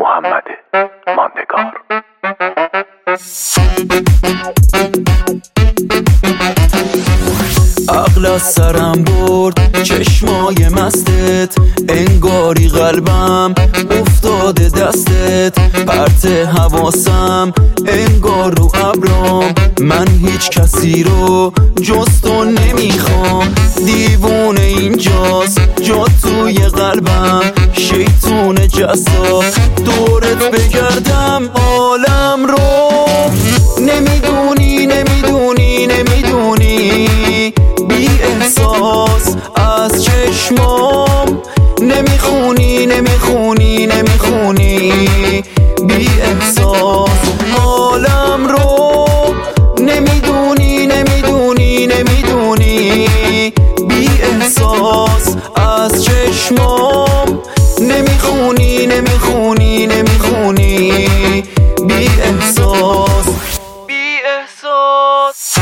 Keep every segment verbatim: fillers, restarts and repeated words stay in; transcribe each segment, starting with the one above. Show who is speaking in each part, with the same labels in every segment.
Speaker 1: محمد ماندگار.
Speaker 2: عقل از سرم برد چشمای مستت، انگاری قلبم افتاده دستت، پرت حواسم انگار رو ابرام، من هیچ کسی رو جز تو نمیخوام، دیوونه اینجاست جا توی قلبم، شیطون جذاب دورت بگردم عالم رو، نمیدونی نمیدونی نمیدونی بی احساس از چشمام، نمیخونی نمیخونی نمیخونی بی احساس حالم رو، نمیدونی نمیدونی نمیدونی بی احساس از چشمام، نمیخونی نمیخونی نمیخونی بی احساس بی احساس.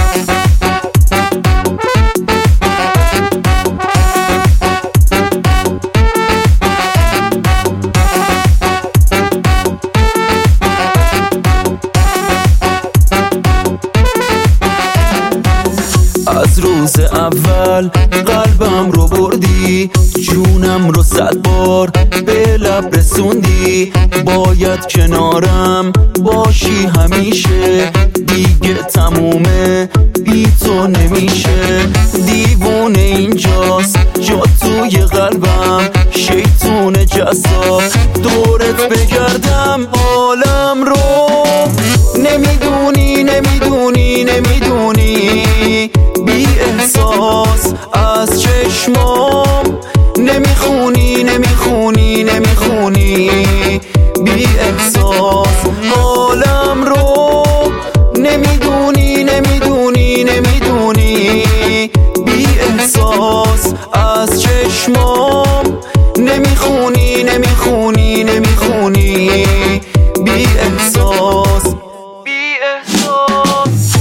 Speaker 2: از روز اول قلبم رو بردی، جونم رو صد بار به لب رسوندی، باید کنارم باشی همیشه، دیگه تمومه بی تو نمیشه، دیوونه اینجاست جا توی قلبم، شیطون جذاب دورت بگردم عالم رو، نمیدونی نمیدونی نمیدونی بی احساس از چشمام، نمیخونی نمیخونی نمیخونی بی احساس حالم رو، نمیدونی نمیدونی نمیدونی بی احساس از چشمام، نمیخونی نمیخونی نمیخونی بی احساس بی احساس.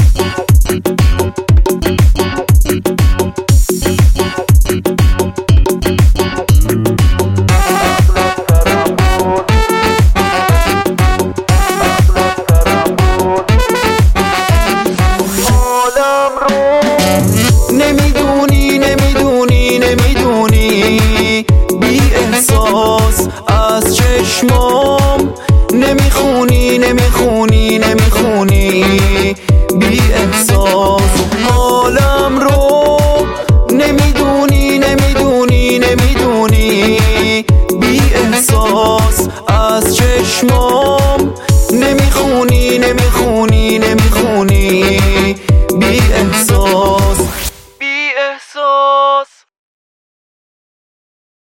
Speaker 2: نمیدونی نمیدونی نمیدونی بی احساس از چشمام، نمیخونی نمیخونی نمیخونی بی احساس حالم رو، نمیدونی نمیدونی نمیدونی بی احساس از چشمام.